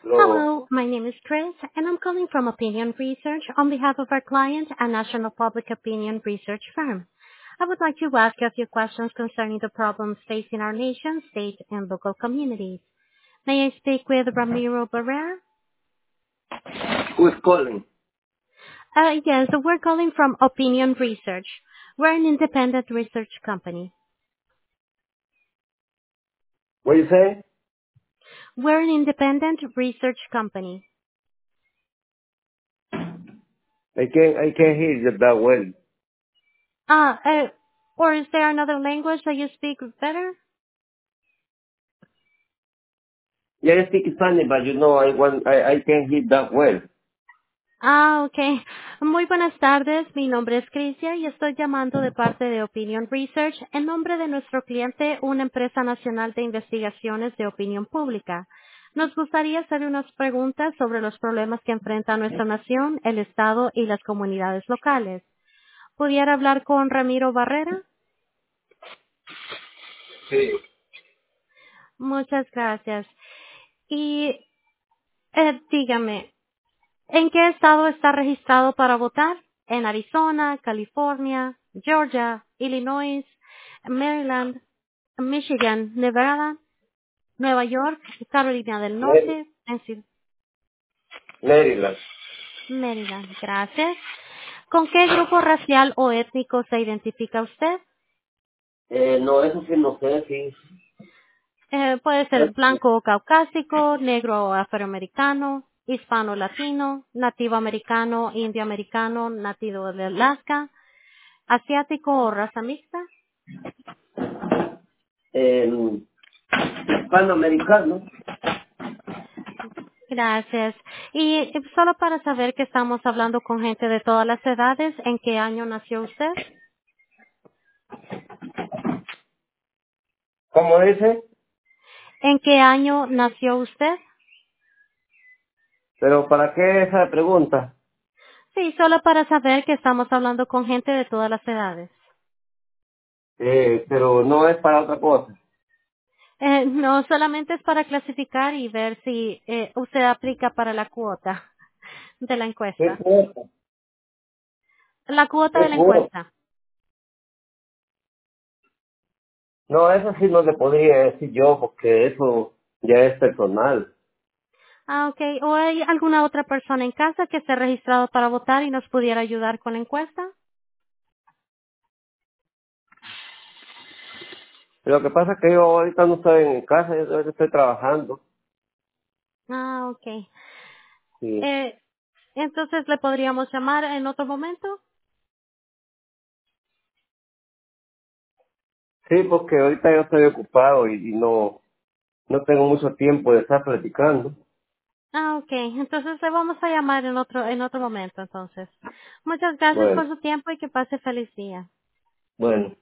Lo, Hello, my name is Chris, and I'm calling from Opinion Research on behalf of our client, a national public opinion research firm. I would like to ask you a few questions concerning the problems facing our nation, state, and local communities. May I speak with Ramiro Barrera? who is calling? Yes, we're calling from Opinion Research. We're an independent research company. What you say? We're an independent research company. I can't hear you that well. Ah, or is there another language that you speak better? Yeah, I speak Spanish, but I can't hear that well. Ah, ok. Muy buenas tardes. Mi nombre es Crisia y estoy llamando de parte de Opinion Research en nombre de nuestro cliente, una empresa nacional de investigaciones de opinión pública. Nos gustaría hacer unas preguntas sobre los problemas que enfrenta nuestra nación, el Estado y las comunidades locales. ¿Pudiera hablar con Ramiro Barrera? Sí. Muchas gracias. Y dígame, ¿en qué estado está registrado para votar? En Arizona, California, Georgia, Illinois, Maryland, Michigan, Nevada, Nueva York, Carolina del Mary- Norte, Maryland. Maryland. Gracias. ¿Con qué grupo racial o étnico se identifica usted? No, eso sí no sé, sí. Puede ser blanco o caucásico, negro o afroamericano, hispano latino, nativo americano, indio americano, nativo de Alaska, asiático o raza mixta. Eh, Panamericano. Gracias. Y solo para saber que estamos hablando con gente de todas las edades, ¿en qué año nació usted? ¿Cómo dice? ¿En qué año nació usted? Pero ¿para qué esa pregunta? Sí, solo para saber que estamos hablando con gente de todas las edades. Pero no es para otra cosa. No, solamente es para clasificar y ver si usted aplica para la cuota de la ¿Qué encuesta. cuota? La cuota de ¿Qué la cuota? encuesta. No, eso sí no le podría decir yo, porque eso ya es personal. Ah, ok. ¿O hay alguna otra persona en casa que esté registrado para votar y nos pudiera ayudar con la encuesta? Lo que pasa es que yo ahorita no estoy en casa, yo ahorita estoy trabajando. Ah, ok. Sí, Eh, entonces, ¿le podríamos llamar en otro momento? sí, porque ahorita yo estoy ocupado y no tengo mucho tiempo de estar platicando. Ah, ok. Entonces, le vamos a llamar en otro momento, entonces. Muchas gracias Bueno, por su tiempo y que pase feliz día. bueno.